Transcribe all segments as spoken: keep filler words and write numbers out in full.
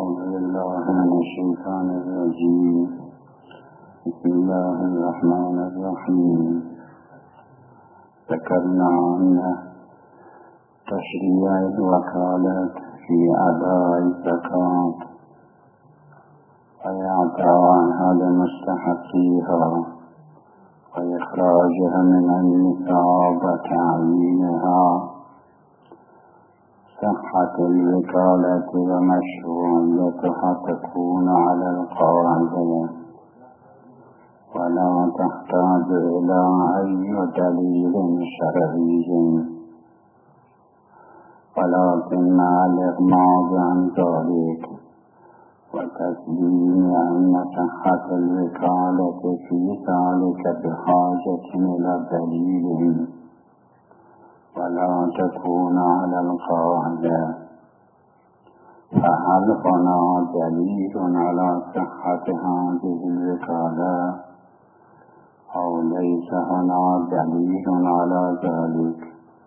أعوذ بالله من الشيطان الرجيم. بسم الله الرحمن الرحيم. ذكرنا أن تشريع الوكالة في أداء الزكاة وإعطاءها لمستحقيها وإخراجها من النصاب وتعيينها، صحة الوكالة ومشروعيتها تكون على القاعدة ولا تحتاج إلى أي دليل شرعي، ولكن الإغماض عن ذلك وتسليم أن صحة الوكالة في ذلك بحاجة إلى دليل ولا تكون على القاعدة. فهل هنا دليل على صحة هذه الوكالة أو ليس هنا دليل على ذلك؟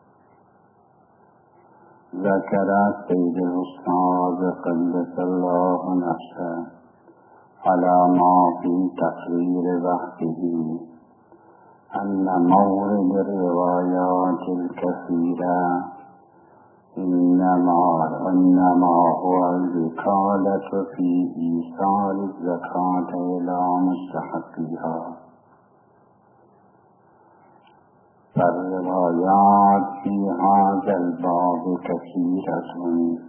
ذكر السيد الأستاذ قدس الله نفسه على ما في تقرير بحثه أن مورد الروايات الكثيرة إنما, إنما هو الوكالة في إيصال الزكاة إلى مستحقيها. فالروايات في هذا الباب كثيرة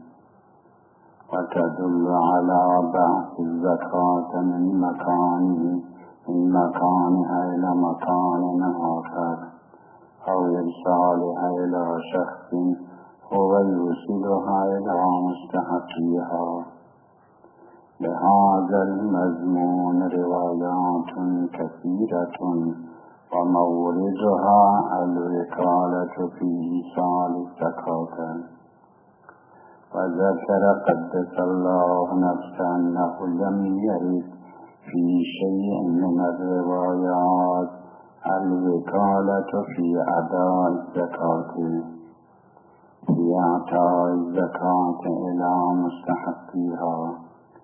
وتدل على بعث الزكاة من مكانه من مكانها إلى مكان آخر أو إرسالها إلى شخص هو يوصلها إلى مستحقيها. لهذا المضمون روايات كثيرة وموردها الوكالة في إيصال الزكاة. وذكر قدس الله نفسه أنه لم يرد في شيء من الروايات الوكالة في أداء الزكاة في إعطاء الزكاة إلى مستحقيها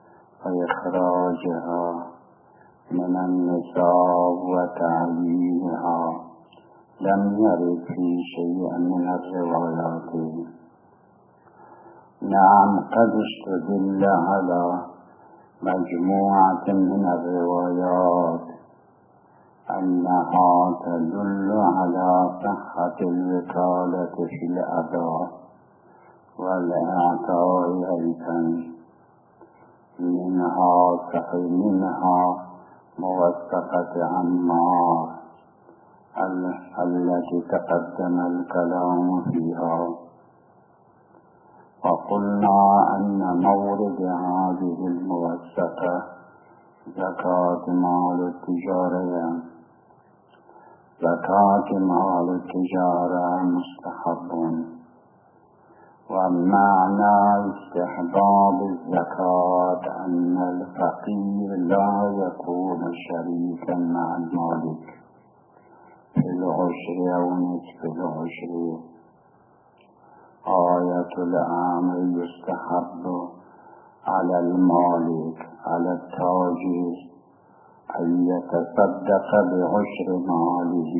وإخراجها من النصاب وتعيينها، لم يرد في شيء من الروايات. نعم، قد استدل على مجموعة من الروايات أنها تدل على صحة الوكالة في الأداء والإعطاء أيضا. منها صحيح منها موثقة عمار التي تقدم الكلام فيها، وقلنا أن مورد هذه الموثقة زكاة مال التجارة. زكاة مال التجارة مستحب، ومعنى استحباب الزكاة أن الفقير لا يكون شريكا مع المالك في العشر أو نصف العشر. آية الأمر يستحب على المالك على التاجر أن يتصدق بعشر ماله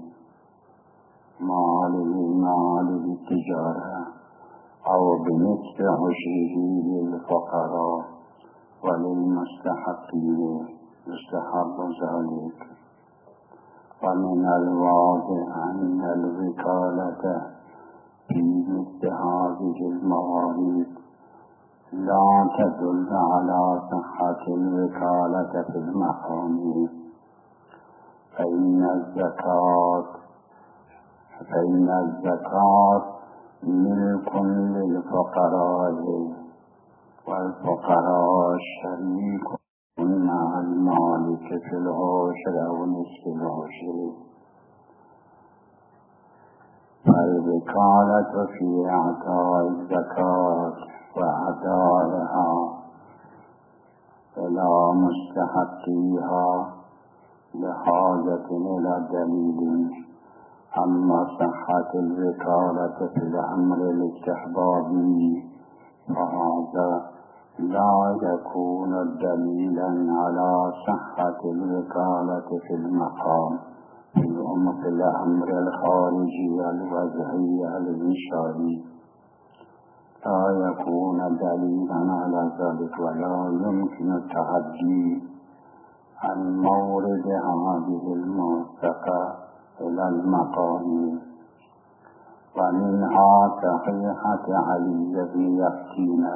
ماله ماله التجارة أو بنصف عشره للفقراء وللمستحقين، يستحب ذلك. ومن الواضح أن الوكالة في مثل هذه الموارد لا تدل على صحة الوكالة في المحامي، فإن الزكاة فإن الزكاة ملك للفقراء، والفقراء شريك مع المالك في العشر أو نصف العشر. فالوكالة في إعطاء الزكاة وأدائها إلى مستحقيها بحاجة إلى دليل. أما صحة الوكالة في الأمر الاستحبابي فهذا لا يكون دليلا على صحة الوكالة في المقام في الأمر الخارجي الوضعي الإنشائي، لا يكون دليلا على ذلك، ولا يمكن التعدي عن مورد هذه الموثقة إلى المقام. ومنها صحيحة علي بن يقين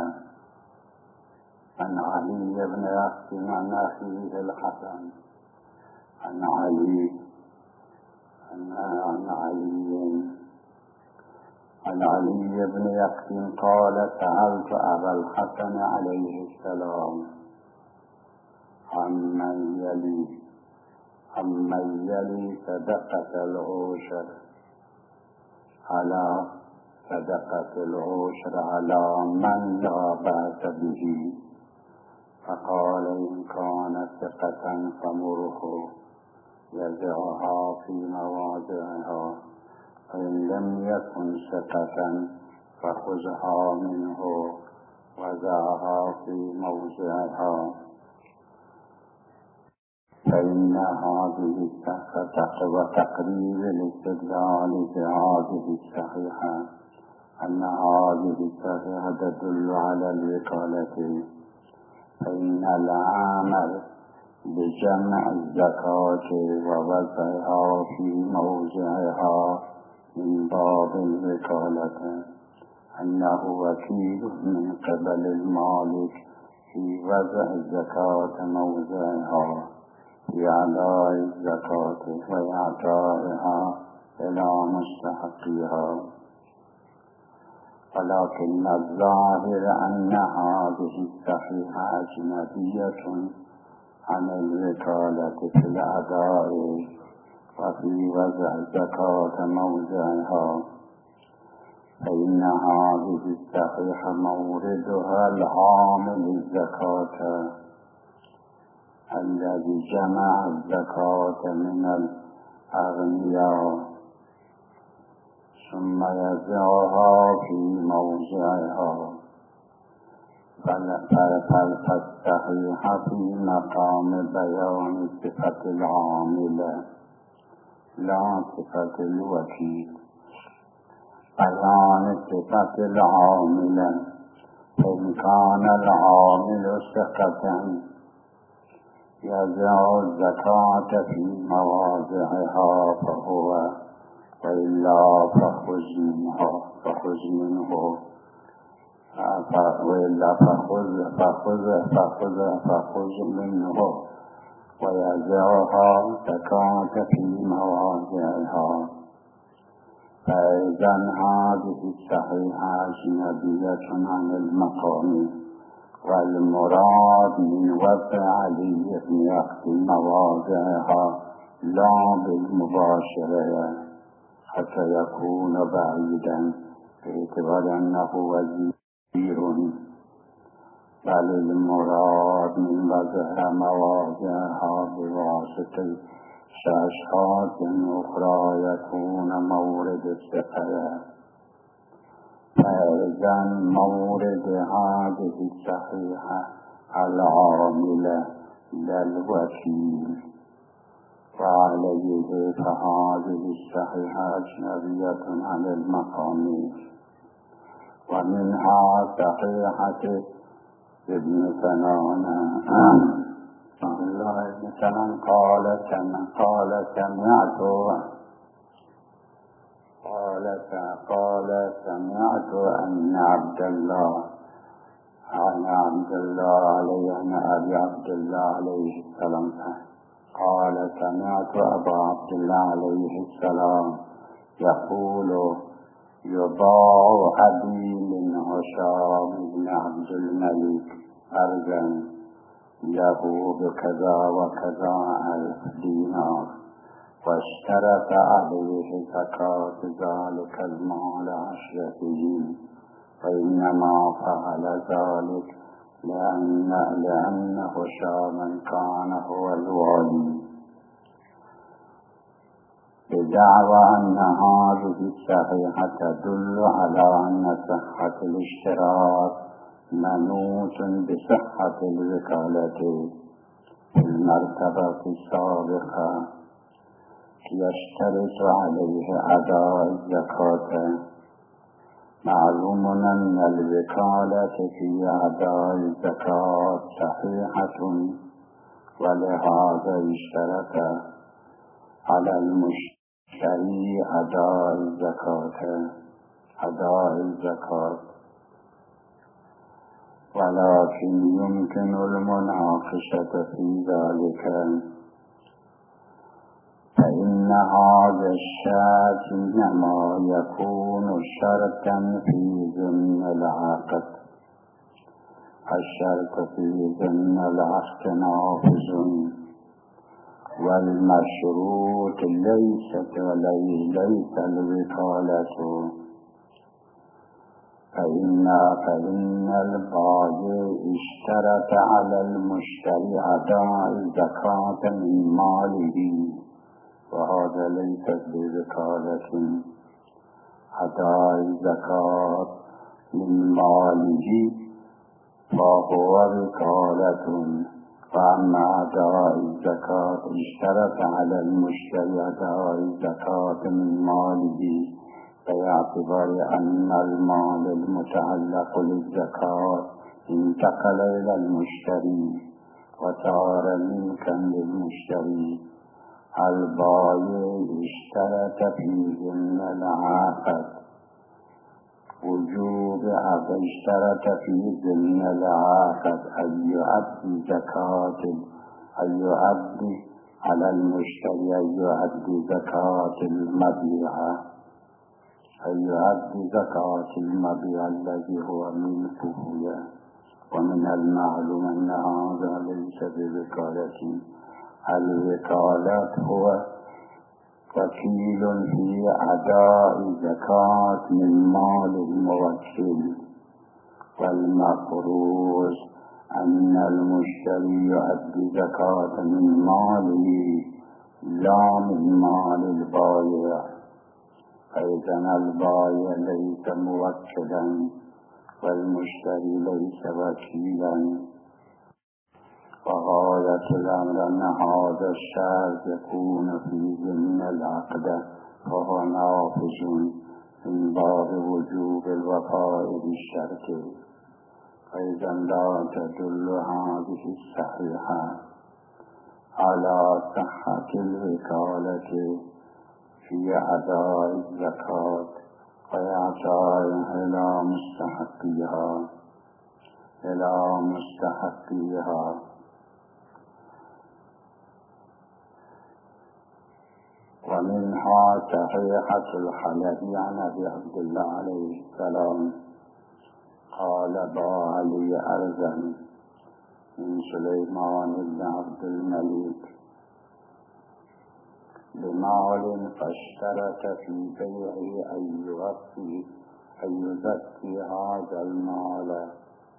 عن علي بن يقين عن أخيه الحسن عن علي عن علي عن علي بن يقين قال: سألت أبا الحسن عليه السلام عمن يلي عمن يلي صدقة العشر على صدقة العشر على من لا بأس به، فقال: إن كان ثقة فمره يضعها في مواضعها، فإن لم يكن ثقة فخذها منه وضعها في موضعها. فإن هذه الصحة وتقريب الاستدلال بهذه الصحيحة أن هذه الصحيحة تدل على الوكالة، فإن العمل بجمع الزكاة ووضعها في موضعها من باب الوكالة، أنه وكيل من قبل المالك في وضع الزكاة موضعها في أداء الزكاة وإعطائها إلى مستحقيها. ولكن الظاهر أن هذه الصحيحة أجنبية عن الوكالة في الأداء وفي وضع الزكاة موضعها، فإن هذه الصحيحة موردها العامل الزكاة الذي جمع الزكاة من الأغنياء ثم يضعها في موضعها، فالصحيحة في مقام بيان صفة العامل لا صفة الوكيل. بيان صفة العامل: إن كان العامل ثقة يضع الزكاة في مواضعها فهو، وإلا فخذ منه فخذ منه وإلا فخذ فخذ فخذ فخذ منه ويضعها زكاة في مواضعها. فإذا هذه الصحيحة أجنبية عن المقام، والمراد من وضع علي بن يقين مواضعها لا بالمباشرة حتى يكون بعيدا باعتبار أنه وزير، بل المراد من وضع مواضعها بواسطة أشخاص أخرى يكون مورد الثقة. فإذا مورد هذه الصحيحة العاملة للوكيل، وعليه فهذه الصحيحة أجنبية عن المقام. ومنها صحيحة ابن سنان الله ابن سنان قال قال سمعت قال قال سمعت أن عبد الله عن عبد الله عليه عن أبي عبد الله عليه السلام قال: سمعت أبا عبد الله عليه السلام يقول: يباع أبي من هشام بن عبد الملك أرضا له بكذا وكذا ألف دينار، واشترط عليه زكاة ذلك المال عشرته، وإنما فعل ذلك لأن لأن هشاما كان هو الوالي، بدعوى أن هذه الصحيحة تدل على أن صحة الاشتراك منوط بصحة الوكالة في المرتبة السابقة يشترط عليه أداء الزكاة. معلوم أن الوكالة في أداء الزكاة صحيحة، ولهذا اشترط على المشتري أداء الزكاة أداء الزكاة ولكن يمكن المناقشة في ذلك، فإن هذا الشرط إنما يكون شرطا في ضمن العقد. الشرط في ضمن العقد نافذ، والمشروط ليست وليس الوكالة. فإن فإن البائع اشترط على المشتري أداء الزكاة من ماله، وهذا ليس بوكالة. أداء الزكاة من ماله فهو وكالة. فأما أداء الزكاة اشترط على المشتري أداء الزكاة من ماله، باعتبار أن المال المتعلق للزكاة انتقل إلى المشتري وصار ملكا للمشتري. البائع اشترط في ضمن العقد وجوب اشترط في ضمن العقد أن يؤدي زكاة أن يؤدي على المشتري أن يؤدي زكاة المبيع أن يؤدي زكاة المبيع الذي هو ملكه. ومن المعلوم أن هذا ليس بوكالة. الوكالة هو وكيل في أداء زكاة من مال الموكل، والمفروض أن المشتري يؤدي زكاة من ماله لا من مال البائع. فإذا البائع ليس موكلا والمشتري ليس وكيلا، وغاية الأمر أن هذا الشرط يكون في ضمن العقد، وهو نافذ من باب وجوب الوفاء بالشرط. فإذا لا تدل هذه الصحيحة على صحة الوكالة في أداء الزكاة وإعطائها إلى مستحقيها إلى مستحقيها ومنها صحيحة الحلبي عن أبي عبد الله عليه السلام قال: باع لي أرضا من سليمان بن عبد الملك بمال، فاشترط في بيعه أن يوفي أن يزكي هذا المال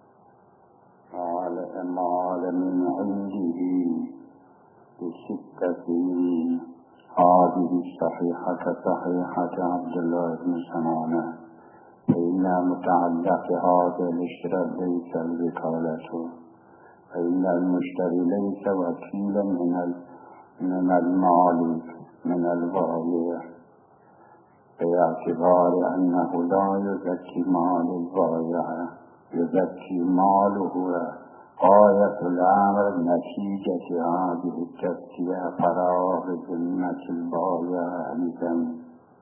مال من عنده بستة سنين. هذه الصحيحة كصحيحة عبد الله بن سمانة، فإن متعلق هذا الاشتراط ليس الوكالة، فإن المشتري ليس وكيلا من من المال من البائع، باعتبار أنه لا يزكي مال البائع، يزكي ماله. غاية الأمر نتيجة هذه التزكية فراغ ذمة البائع أيضا.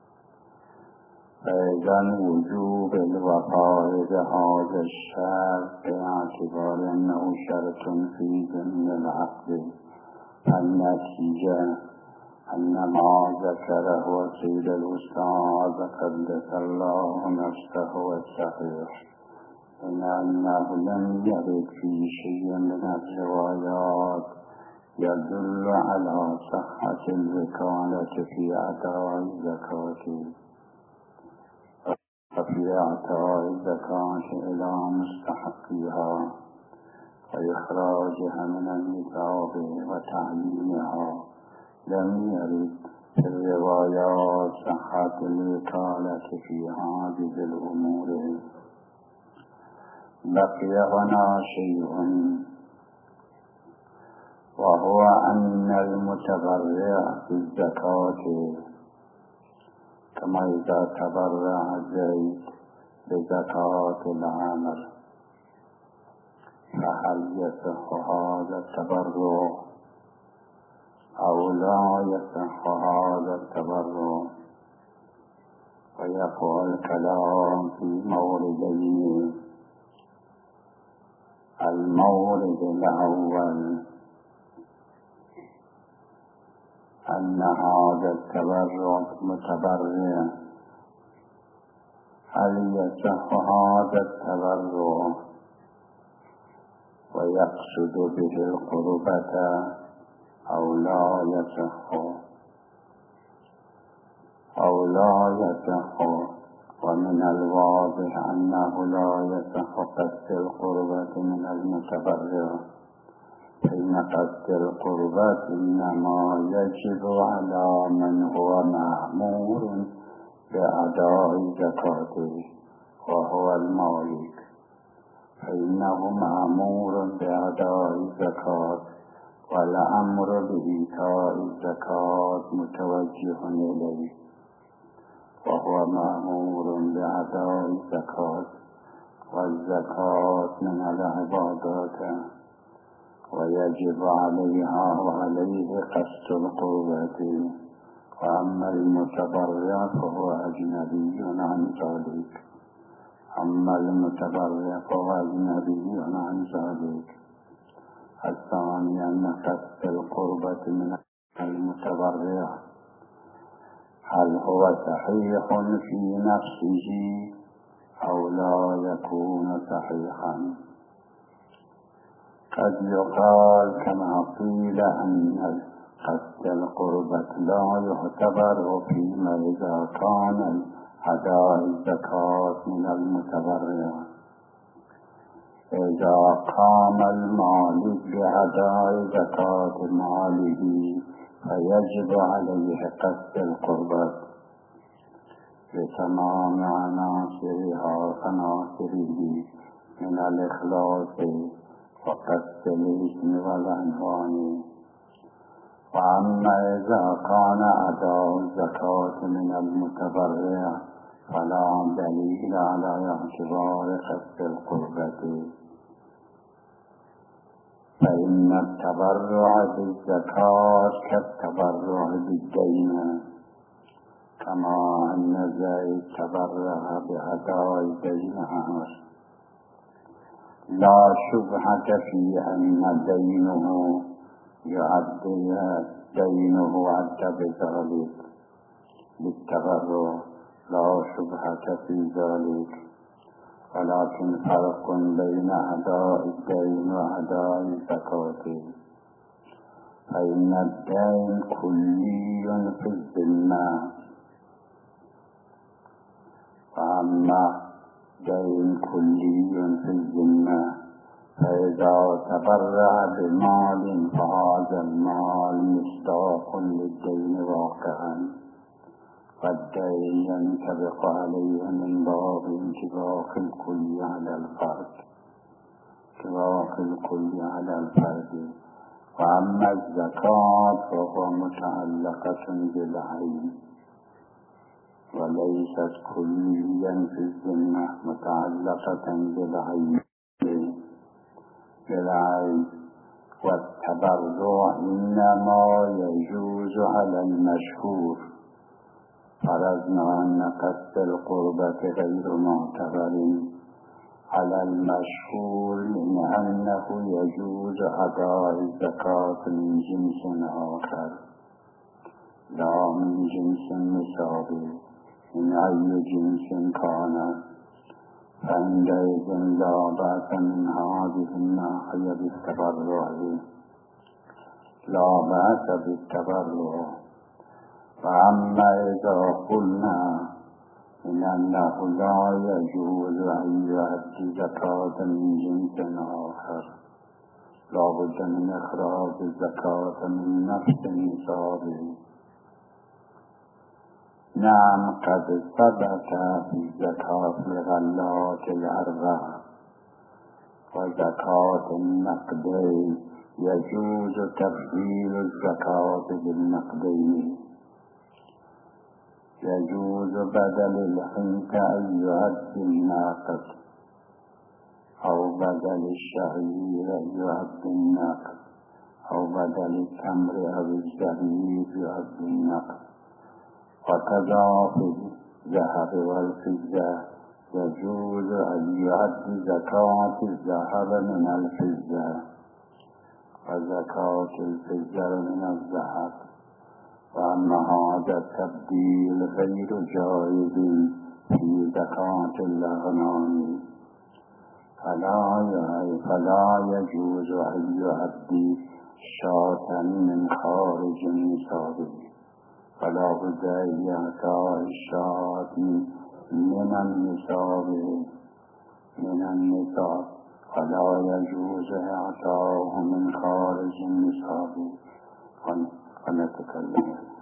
فإذا وجوب الوفاء بهذا الشرط باعتبار أنه شرط في ضمن العقد، النتيجة أن ما ذكره سيد الأستاذ قدس الله نفسه الصحيح، إن أنه لم يرد في شيء من الروايات يدل على صحة الوكالة في أداء الزكاة وفي إعطاء الزكاة إلى مستحقيها وإخراجها من النصاب وتعيينها. لم يرد في الروايات صحة الوكالة في هذه الأمور. بقي هنا شيء، وهو أن المتبرع بالزكاة كما إذا تبرع الزيد بزكاة العامر، فهل يصح هذا التبرع أو لا يصح هذا التبرع؟ ويقع الكلام في موردين. المورد الأول أن هذا التبرع متبرع، هل يصح هذا التبرع ويقصد به القربة أو لا يصح أو لا يصح؟ ومن الواضح أنه لا يصح قصد القربة من المتبرع، فإن قصد القربة إنما يجب على من هو مأمور بأداء زكاته وهو المالك، فإنه مأمور بأداء الزكاة، والأمر بإيتاء الزكاة متوجه إليه، وهو مأمور بأداء الزكاة، والزكاة من العبادات ويجب عليها وعليه قصد القربة. وأما المتبرع فهو أجنبي عن ذلك أما المتبرع فهو أجنبي عن ذلك. الثاني أن قصد القربة من المتبرع هل هو صحيح في نفسه أو لا يكون صحيحا؟ قد يقال كما قيل أن قصد القربة لا يعتبر فيما إذا كان أداء الزكاة من المتبرع. إذا قام المالك بأداء زكاة ماله فيجب عليه قصد القربة بتمام عناصرها عناصره من الإخلاص وقصد الاسم والعنوان. وأما إذا كان أداء الزكاة من المتبرع فلا دليل على اعتبار قصد القربة، فإن التبرع بالزكاة كالتبرع بالدين، كما أن زيد تبرع بأداء الدين عامر، لا شبهة في أن دينه يعد دينه عد بذلك بالتبرع، لا شبهة في ذلك، ولكن فرق بين أداء الدين وأداء الزكاة، فإن الدين كلي في الذمة، وأما دين كلي في الذمة فإذا تبرع بمال فهذا المال مصداق للدين واقعا، والدين ينطبق عليه من باب انطباق الكل على الفرد انطباق الكل على الفرد. وأما الزكاة فهو متعلقة بالعين وليست كليا في الذمة، متعلقة بالعين بالعين والتبرع إنما يجوز على المشهور. فرضنا أن قصد القربة غير معتبر على المشهور من أنه يجوز أداء الزكاة من جنس آخر لا من جنس مساوي، من أي جنس كان، فعندئذ لا بأس من هذه الناحية بالتبرع لا بأس بالتبرع. فأما إذا قلنا إن أنه لا يجوز أن يؤدي زكاة من جنس آخر، لا بد من إخراج الزكاة من نفس النصاب. نعم قد ثبت في زكاة الغلات الأربعة وزكاة النقدين يجوز تبديل الزكاة بالنقدين. يجوز بدل الحنطة أن يؤدي الناقد، أو بدل الشعير أن يؤدي الناقد، أو بدل التمر أو الزبيب يؤدي الناقد. وكذا في الذهب والفضة يجوز أن يؤدي زكاة الذهب من الفضة وزكاة الفضة من الذهب. وأما هذا التبديل غير جائز في زكاة الأغنام، فلا فلا يجوز أن يؤدي شاة من خارج النصاب، فلا بد أن يعطى الشاة من النصاب من النصاب فلا يجوز إعطاؤه من خارج النصاب. ونتكلم